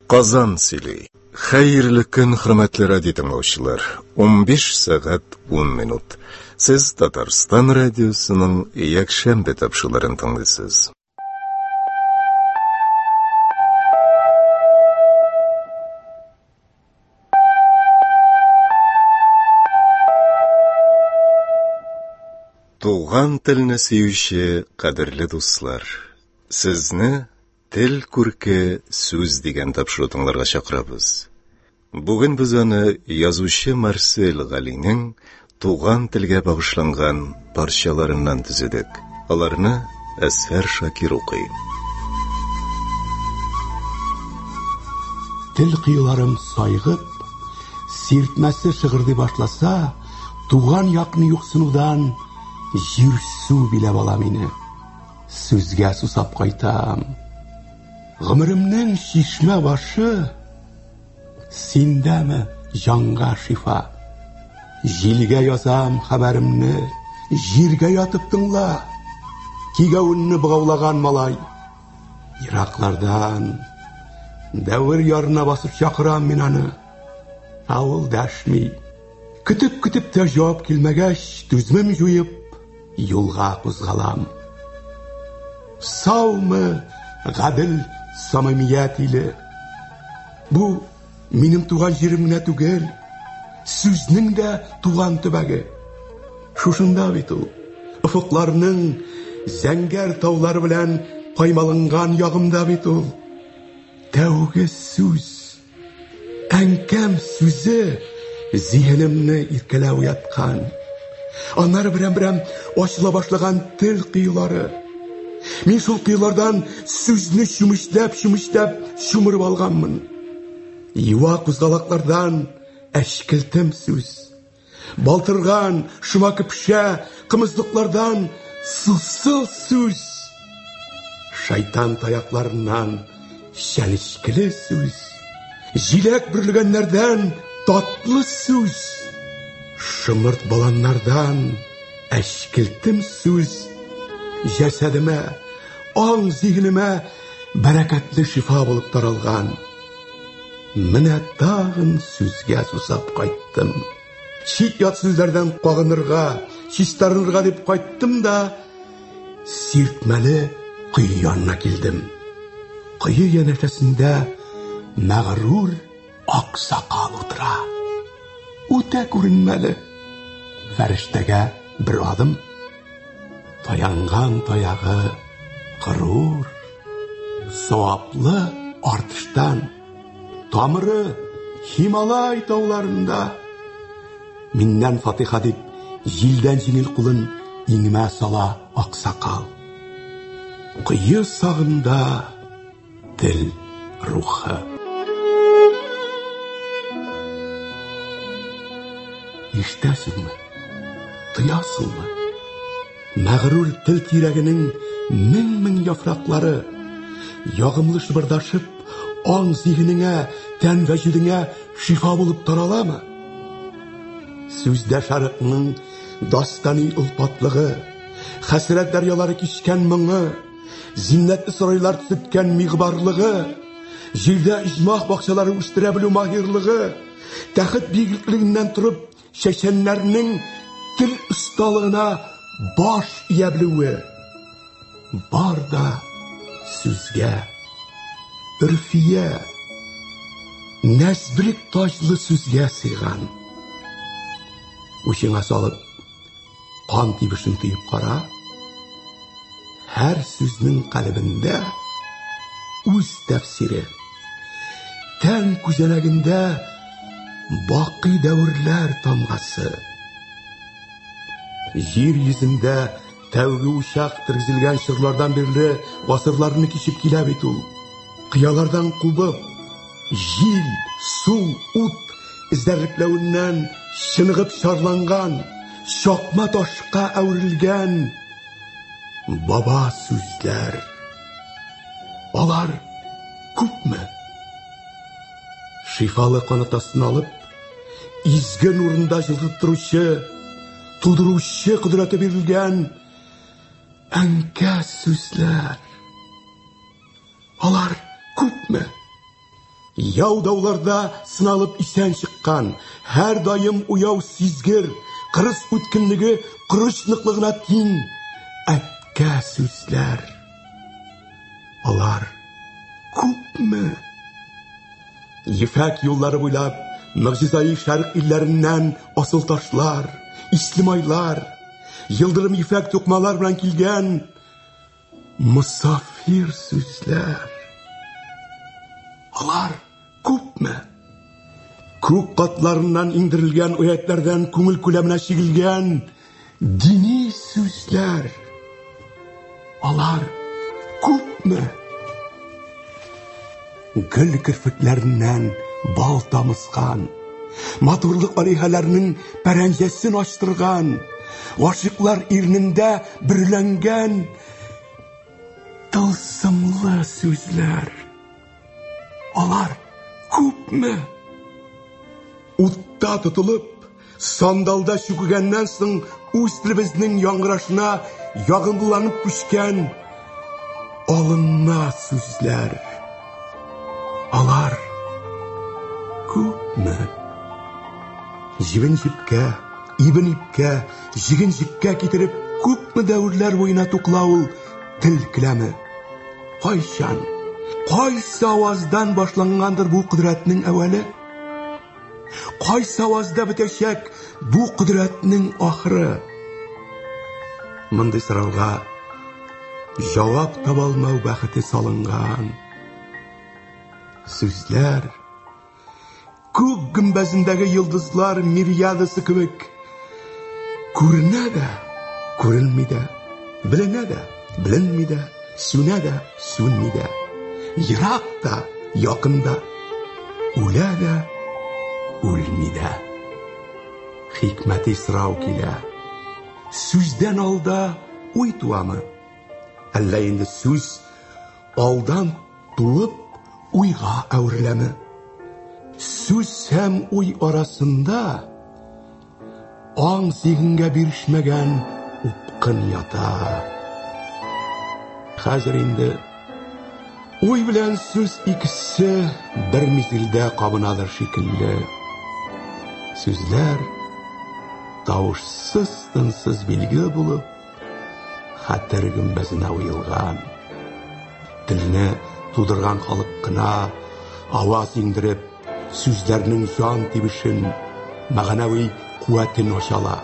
Казан сөйлей. Хәерле көн, хөрмәтле радио тыңлаучылар. 15 сәгать 10 минут. Сез Татарстан радиосының якшәмбе тапшыруларын тыңлыйсыз. Туган телне сөюче кадерле дуслар, сезне тел күрке сүз дигән тапшыру тыңларга чакырабыз. Бүген без аны язучы Марсель Галинең туган телгә багышланган парчаларыннан төзедек. Аларны Әсфәр Шакир укый. Тел кыюларым сайгып, сиртмәсе шыгырдый башласа, туган якны юксынудан җирсу биләп ала мине. Сүзгә сусап кайтам. Гомеремнең шишмә башы синдәме җанга шифа. Җилгә язам хәбәремне, җиргә ятып тыңла. Кигәүнне богаулаган малай. Ираклардан дәвер ярына басып чакырам мин аны. Авыл дәшми. Көтеп тә җавап килмәгәч, түзмем җуеп, юлга кузгалам. Саумы, гадел самимият иле. Бу минем туган җирем генә түгел, сүзнең дә туган төбәге. Шушында бит ул. Офыкларның зәңгәр таулары белән каймалынган ягымда бит ул. Тәүге сүз, әнкәм сүзе зиһенемне иркәләп яткан. Аннары берәм ачыла башлаган тел кыюлары. Мин шул кыюлардан сүзне чумыштап чумырып алганмын. Юа кузгалаклардан әшкелтем сүз. Балтырган, шума көпшә, кымызлыклардан сылсыл сүз. Шайтан таякларыннан шәнечкеле сүз. Җиләк бүрлегәннәрдән татлы сүз. Шымырт баланнардан әшкелтем сүз. Җәсәдемә, аң зиһенемә бәрәкәтле шифа булып таралган. Менә тагын сүзгә сусап кайттым. Чит ят сүзләрдән кагынырга, чистарынырга дип кайттым да, сиртмәле кыю янына килдем. Кыю янәшәсендә мәгърур аксакал утыра. Үтә күренмәле. Фәрештәгә бер адым. Таянган таягы кырур. Саваплы артыштан. Тамыры Хималай тауларында. Миннән фатиха дип җилдән җиңел кулын иңмә сала аксакал. Кыю сагында тел рухы. Ишетәсеңме? Тоясыңмы? Мәгърур тел тирәгенең мең яфраклары ягымлы шыбырдашып, аң зиһенеңә, тән вәҗүдеңә шифа булып тараламы? Сүздә шәрыкның дастани улпатлыгы, хәсрәт дәрьялары кичкән моңы, зиннәтле сарайлар төзеткән мигъбарлыгы, җирдә иҗмах бакчалары үстерә белү маһирлыгы, тәхет биеклегеннән торып, шәшәннәрнең тел осталыгына баш ия белүе. Бар да сүзгә, өрфия, нәсбрик таҗлы сүзгә сыйган. Учыңа салып, кан тибешен тыеп кара. Һәр сүзнең калбендә үз тәфсире. Тән күзәнәгендә бакый дәврләр тамгасы. Җир йөзендә тәүге учак тергезелгән чырлардан бирле гасырларны кичеп килә бит ул. Кыялардан кубып, җил, су, ут эзәрлекләвеннән чыныгып чарланган, чакма ташка әверелгән баба сүзләр. Алар күпме? Шифалы канат астына алып, изге нурында җылтырып торучы, тудыручы кудрәте бирелгән әнкә сүзләр. Алар күпме? Яудауларда сыналып исән чыккан, һәр дайым уяу сизгер, кырыс үткенлеге кырычныклыгына тиң әккә сүзләр. Алар күпме? Ефәк юллары буйлап, мөгъҗизаи шәрq илләреннән асыл ташлар, исле майлар, йылдырым ефәк тукмалар белән килгән мусафир сүзләр. Алар күпме? Күк катларыннан иңдерелгән аятьләрдән күңел күләменә чигелгән дини сүзләр. Алар күпме? Гөл кирфекләреннән бал тамызган, матурлык алиһәләрнең пәрәнҗәсен ачтырган, гашыйклар ирнендә берләнгән тылсымлы сүзләр. Алар күпме? Утта тотылып, сандалда чүкегәннән соң үз телебезнең яңгырашына ягымланып күчкән алынма сүзләр. Алар күпме? Җибен җипкә, ибен ипкә, җиген җипкә китереп, күпме дәврләр буена туклау тел келәме. Кайчан, кайсы аваздан башлангандыр бу кудрәтнең әвәле? Кайсы авазда бетәчәк бу кудрәтнең ахыры? Мондый сорауга җавап таба алмау бәхете салынган. Сүзләр күк гөмбәзендәге йолдызлар мириадасы кебек күренә дә, күренми дә, беленә дә, беленми дә, сүнә дә, сүнми дә, ерак та, якын да, үлә дә, үлми дә. Хикмәти сорау килә. Сүздән алда уй туамы? Әллә инде сүз алдан туып уйга әвереләме? Сүз һәм уй арасында аң зиһенгә бирешмәгән упкын ята. Хәзер инде уй белән сүз икесе бер мизгелдә кабынадыр шикелле. Сүзләр тавышсыз, тынсыз билге булып, хәтер гөмбәзенә уелган. Телне тудырган халык кына аваз иңдереп, сүзләрнең җан тибешен, мәгънәви куәтен ачала.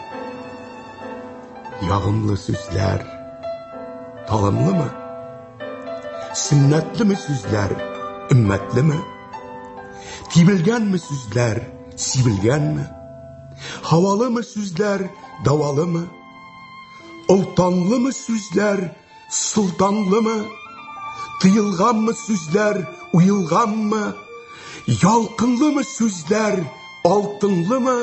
Ягымлы сүзләр талымлымы? Сөннәтлеме сүзләр өммәтлеме? Тибелгәнме сүзләр сибелгәнме? Хавалымы сүзләр давалымы? Олтанлымы сүзләр султанлымы? Тыелганмы сүзләр уелганмы? Ялкынлымы сүзләр алтынлымы?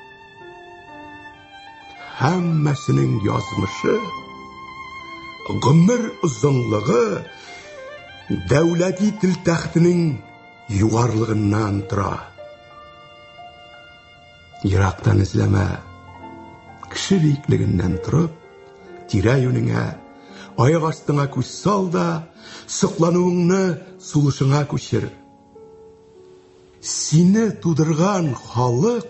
Һәммәсенең язмышы, гомер озынлыгы дәүләти тел тәхтенең югарлыгыннан тора. Ерактан эзләмә, кеше биеклегеннән торып, тирә-юнеңә, аяк астыңа күз сал да, соклануыңны сулышыңа күчер. Сине тудырган халык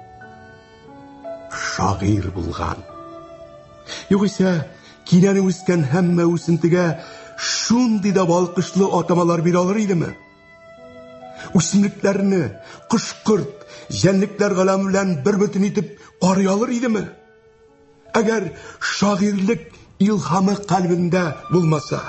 шагыйрь булган. Югыйсә, кинәне үскән һәммә үсентегә шундый да балкышлы атамалар бирә алыр идеме? Үсемлекләрне, кош-корт, җәнлекләр галәме белән бер бөтен итеп карый алыр идеме? Әгәр шагыйрьлек илһамы калбендә булмаса.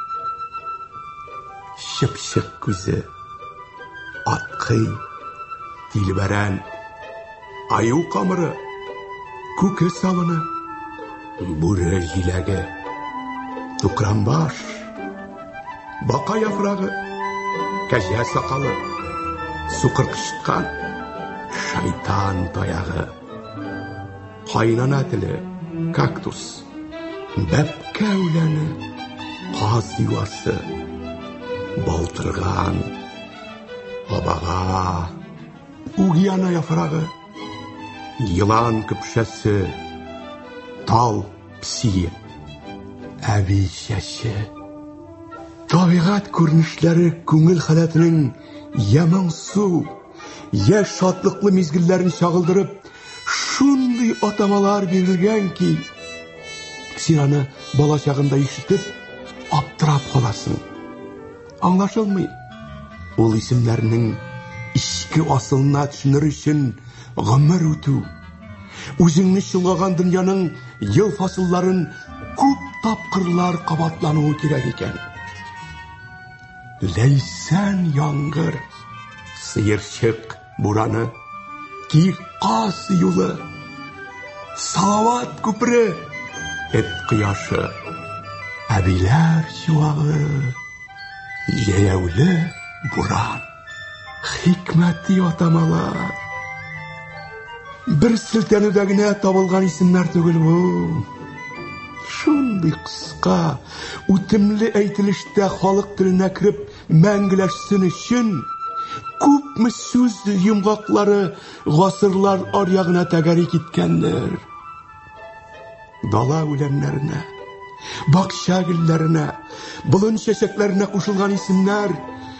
Чыпчык күзе, аткый, тилбәрән, аю камыры, күке савыны, бүре җиләге, тукран-баш, бака яфрагы, кәҗә сакалы, сукыр кычкан, шайтан таягы, кайнана теле, кактус, бәпкә үләне, каз юасы, балтырган, абага, угияна яфрагы, йылан көпшәсе, тал псие, әби чәче, Табигать күренешләре күңел халәтенең яман су, я шатлыклы мизгелләрен чагылдырып, шундый атамалар бирелгән ки, син аны бала чагында ишетеп, аптырап каласың. Аңлашылмый. Ул исемнәрнең ичке асылына төшенер өчен гомер үтү, үзеңне чолгаган дөньяның ел фасылларын күп тапкырлар кабатлануы кирәк икән. Ләйсән яңгыр, сыерчык бураны, киқас юлы, салават күпре, эт кояшы, әбиләр чуагы, җәяүле буран, хикмәти атамалар. Бер селтәнүдә генә табылган исемнәр түгел бу. Шундый кыска, үтемле әйтелештә халык теленә кереп мәңгеләшсен өчен күпме сүз йомгаклары гасырлар аръягына тәгәри киткәндер. Дала үләннәренә, бакча гөлләренә, болын чәчәкләренә кушылган исемнәр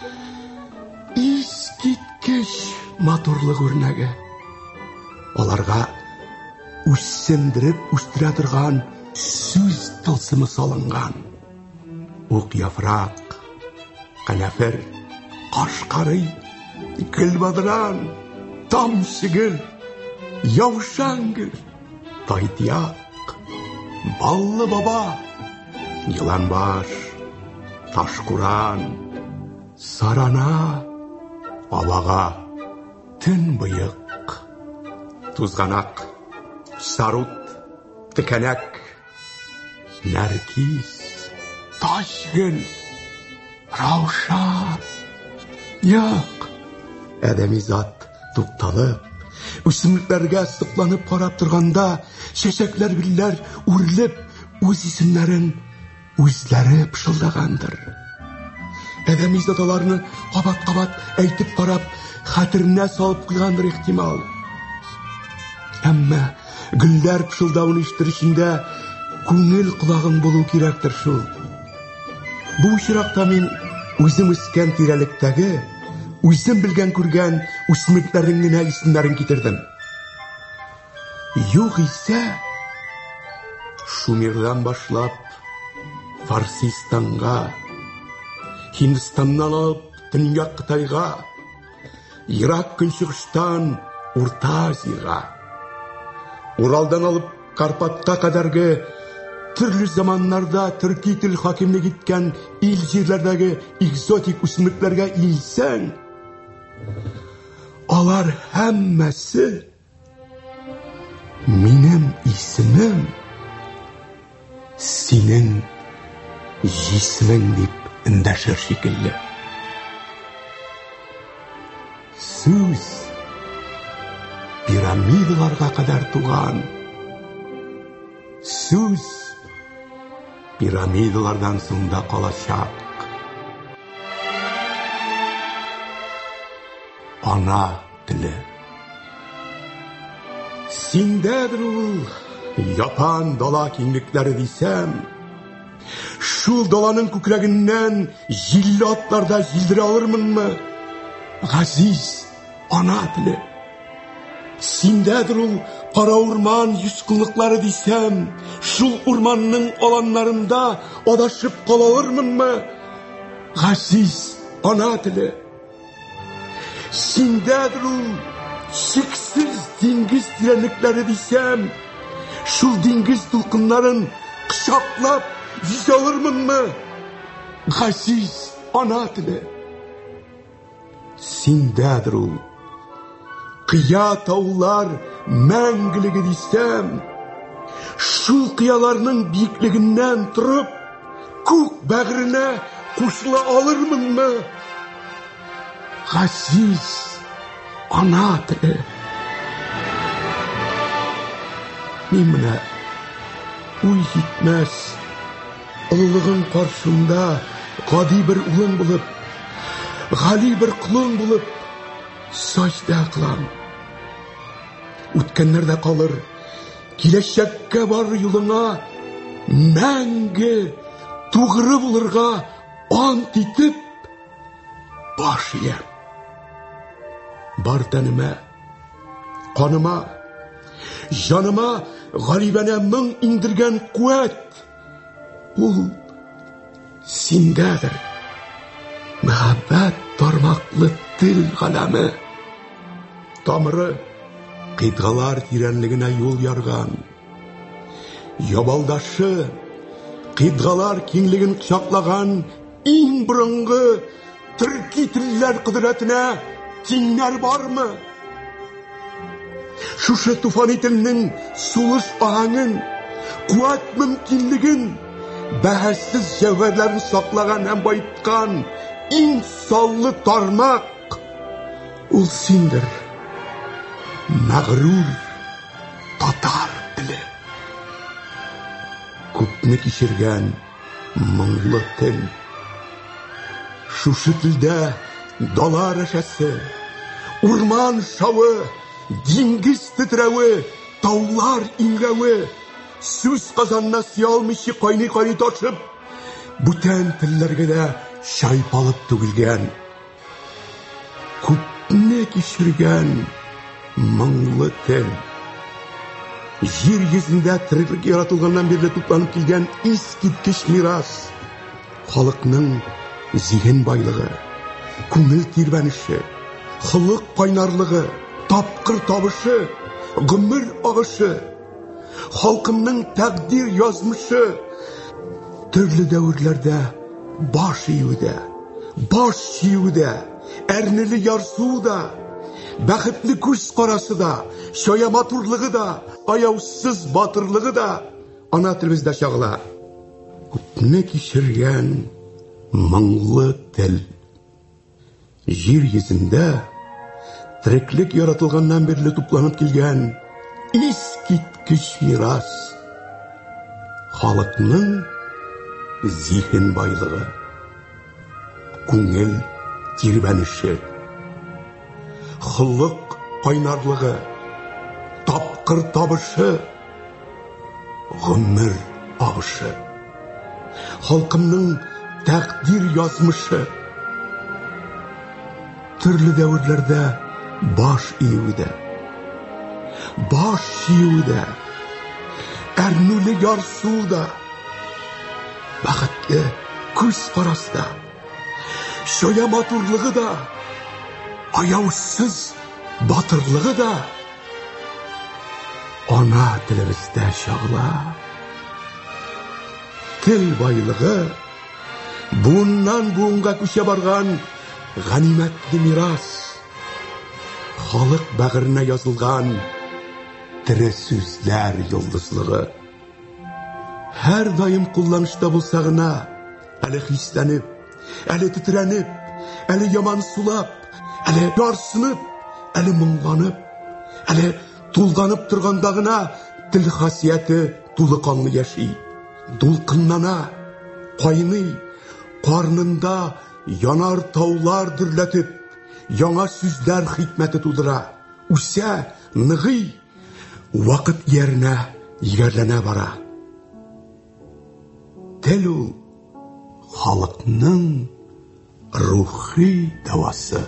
искиткеч матурлык үрнәге. Аларга үсендереп үстерә торган сүз тылсымы салынган. Ук яфрак, канафер, кашкарый, гөлбадран, тамчы гөл, яушан гөл, тайтяк, баллы баба, йылан баш, ташкуран, сарана, алага, төн быйык, тузганак, сарут, текәнәк, нәркис, ташгөл, раушан. Як, әдәми зат тукталып, үсемлекләргә сыкланып карап торганда, чәчәкләр, гөлләр үрелеп, үз исемнәрен үзләре пышылдагандыр. Әдәми затларны кабат-кабат әйтеп карап, хәтеренә салып куйгандыр ихтимал. Әмма гөлләр пышылдавын ишетүчендә күңел колагың булу кирәктер шул. Бу очракта мин үзем үскән тирәлектәге, үзем белгән күргән үсемлекләрнең генә исемнәрен китердем. Югыйсә, Шумердан башлап Фарсистанга, Һиндстаннан алып Төньяк Кытайга, Ирак көнчыгыштан Урта Азияга, Уралдан алып Карпатка кадәрге төрле заманнарда төрки тел хакимлек иткән ил җирләрдәге экзотик үсемлекләргә илсәң, алар һәммәсе минем исемем, синең җисемең дип эндәшер шикелле. Сүз пирамидаларга кадәр туган. Сүз пирамидалардан соң да калачак. Ана теле. Синдәдер ул япан дала киңлекләре дисәм, шул даланың күкрәгеннән җилле атларда җилдерә алырмынмы? Газиз ана теле. Синдәдер ул кара урман йөзкыллыклары дисәм, шул урманның аланнарында адашып калалырмынмы? Газиз ана теле. Синдәдер ул чиксез диңгез тирәнлекләре дисәм, шул диңгез дулкыннарын кычаклап yüze alırmınmı? Газиз ана теле. Синдәдер ул кыя таулар мәңгелеге дисәм, шул кыяларның биеклегеннән торып, күк бәгыренә кушыла алырмынмы? Газиз ана теле. Мин менә уй җитмәс, олылыгың каршында гади бер улың булып, гали бер кулың булып, саҗда кылам. Үткәннәрдә калыр, киләчәккә бар юлыңа мәңге тугры булырга ант итеп баш иям. Бар тәнемә, каныма, җаныма гарибанә моң иңдергән куәт ул синдәдер. Мәхәббәт тармаклы тел галәме. Тамыры кыйтгалар тирәнлегенә юл ярган. Ябалдашы кыйтгалар киңлеген кочаклаган иң борынгы төрки телләр кудрәтенә тиңнәр бармы? Шушы туфан ителнең сулыш аһаңын, куәт мөмкинлеген, бәһәссез җәвһәрләрен саклаган һәм байыткан иң саллы тармак ул синдер. Мәгърур татар теле. Күпне кичергән моңлы тел. Шушы телдә дала рәшәсе, урман шавы, диңгез тетрәве, таулар иңрәве, сүз казанына сыя алмыйча кайный ташып, бүтән телләргә дә чайпалып түгелгән. Күпне кичергән моңлы тел. Җир йөзендә тереклек яратылганнан бирле тупланып килгән искиткеч мирас. Халыкның зиһен байлыгы, күңел тирбәнеше, холык кайнарлыгы, тапкыр табышы, гомер агышы, халкымның тәкъдир язмышы, төрле дәверләрдә баш июдә, баш чиюдә, әрнеле ярсуда, бәхетле күз карасы да, шая матурлыгы да, аяусыз батырлыгы да ана телебездә чагыла. Күпне кичергән моңлы тел. Җир йөзендә тереклек яратылганнан бирле тупланып килгән искиткеч мирас. Халыкның зиһен байлыгы, күңел тирбәнеше, холык кайнарлыгы, тапкыр табышы, гомер агышы, халкымның тәкъдир язмышы, төрле дәверләрдә баш июдә, баш чиюдә, әрнүле ярсуда, бәхетле күз карасында, шая матурлыгы да, аяусыз батырлыгы да ана телебездә чагыла. Тел байлыгы буыннан буынга күчә барган ганимәтле мирас. Халык бәгыренә язылган тере сүзләр йолдызлыгы. Һәр даим кулланышта булса гына, әле хисләнеп, әле тетрәнеп, әле яман сулап, әле ярсынып, әле моңланып, әле тулганып торганда гына тел хасияте тулы канлы яши. Дулкыннана, кайный, карнында янар таулар дөрләтеп, яңа сүзләр хикмәте тудыра. Үсә, ныгый, вакыт ярына егәрләнә бара. Тел ул халыкның рухи дәвасы.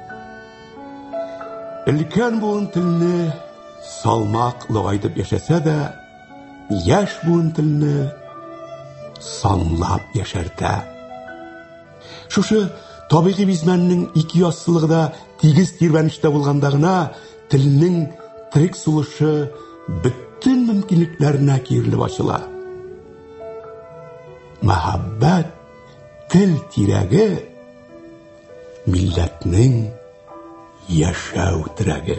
Өлкән буын телне салмак логайтып яшәсә дә, яшь буын телне санлап яшәртә. Шушы табигый бизмәннең ике яссылыгы да тигез тирбәнештә булганда гына телнең терек сулышы бөтен мөмкинлекләренә киерелеп ачыла. Мәхәббәт тел тирәге, милләтнең яшәү терәге.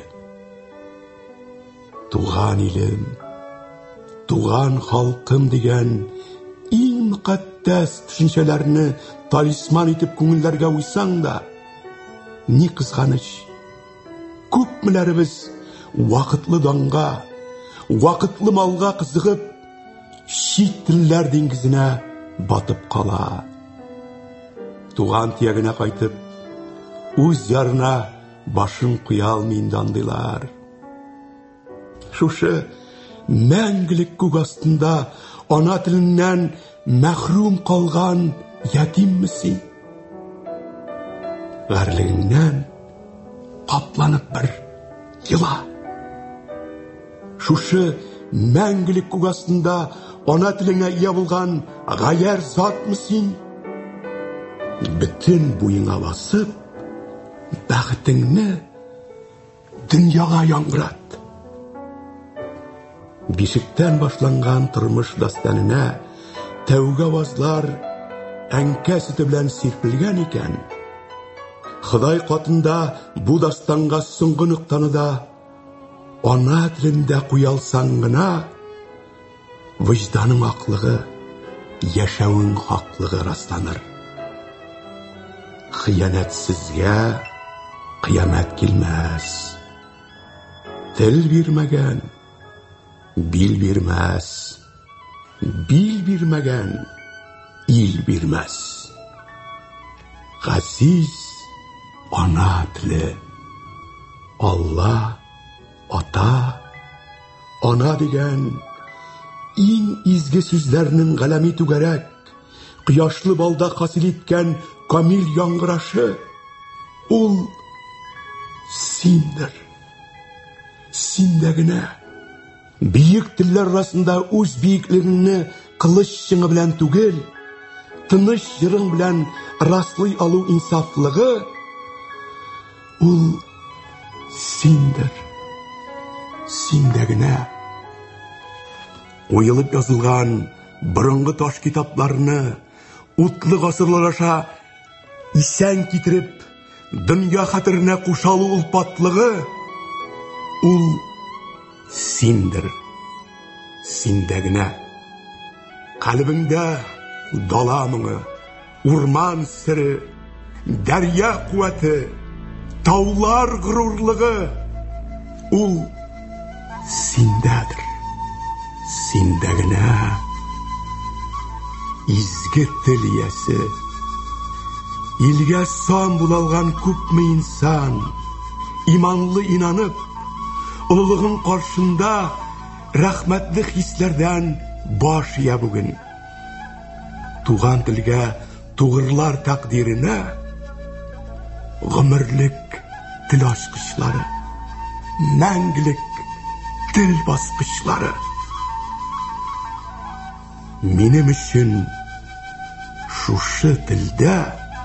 Туган илем, туган халкым дигән иң мөкатдәс төшенчәләрне талисман итеп күңелләргә уйсаң да, ни кызганыч, күпмеләребез вакытлы данга, вакытлы малга кызыгып, чит телләр диңгезенә батып кала. Туган тиягенә кайтып, үз ярына башын куя алмый инде андыйлар. Шушы мәңгелек күк астында ана теленнән мәхрүм калган ятимме син? Гарлыгыңнан капланып бер йыла. Шушы мәңгелек күк астында ана телеңә ия булган гаяр затмы син? Бөтен буеңа басып, бәхетеңне дөньяга яңгырат. Бишектән башланган тормыш дастанына тәүге авазлар әнкә сөте белән сирпелгән икән. Ходай катында бу дастанга соңгы ноктаны да ана телендә куялсаң гына, вөҗданың аклыгы, яшәүең хаклыгы расланыр. Хыянәтсезгә кыямәт килмәс. Тел бирмәгән бил бирмәс. Бил бирмәгән ил бирмәс. Газиз ана теле. Алла, ата, ана дигән иң изге сүзләрнең галәми түгәрәк, кояшлы балда хасил иткән камил яңгырашы, ул синдер. Синдә генә биек телләр арасында үз биеклегеңне кылыч чыңы белән түгел, тыныч җырың белән раслый алу инсафлыгы, ул синдер. Синдә генә уелып язылган борынгы таш китапларны утлы гасырлар аша исән китереп, дөнья хәтеренә кушалу улпатлыгы, ул синдер. Синдә генә калбыңда дала моңы, урман сире, дәрья куәте, таулар горурлыгы, ул синдәдер. Синдә генә изге тел иясе, илгә сан булалган күпме инсан, иманлы инанып, улылыгың каршында рәхмәтле хисләрдән баш ия бүген. Туган телгә тугырлар тәкъдиренә гомерлек тел ачкычлары, мәңгелек тел баскычлары. Минем өчен шушы телдә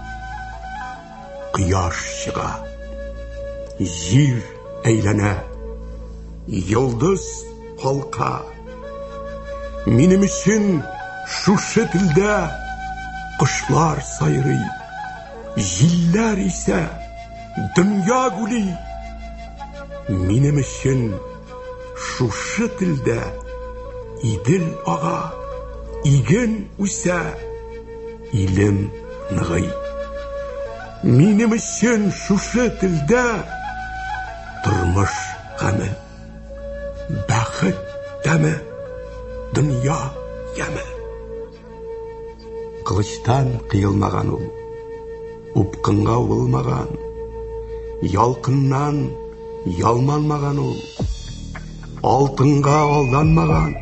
кояш чыга, җир әйләнә, йолдыз калка. Минем өчен шушы телдә кошлар сайрый, җилләр исә, дөнья гүли. Минем өчен шушы телдә идел ага, иген үсә, илем ныгый. Минем өчен шушы телдә тормыш гаме, бәхет тәме, дөнья яме. Кылычтан кыелмаган ул, упкынга булмаган, ялкыннан ялманмаган ул, алтынга алданмаган.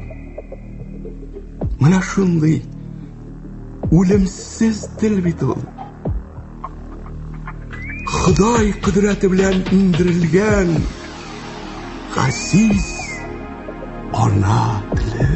Менә шундый үлемсез тел бит ул. Ходай кудрәте белән индерелгән газиз ана теле.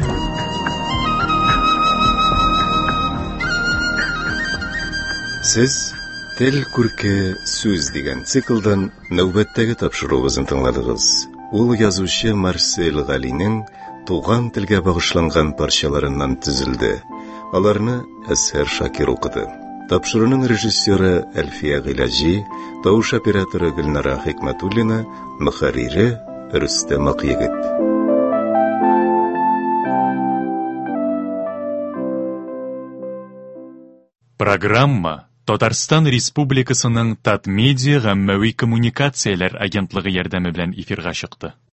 Сез Тел күрке сүз дигән циклдан нәүбәттәге тапшыруыбызны тыңладыгыз. Ул язучы Марсель Галинең туган телгә багышланган парчаларыннан төзелде. Аларны Әсһәр Шакир укыды. Тапшыруның режиссеры Әлфия Гыйлаҗи, тавыш операторы Гөлнара Хикмәтуллина, мөхәррире Рөстәм Акъегет. Программа Татарстан Республикасының Татмедиа гаммәви коммуникацияләр агентлыгы ярдәме белән эфирга чыкты.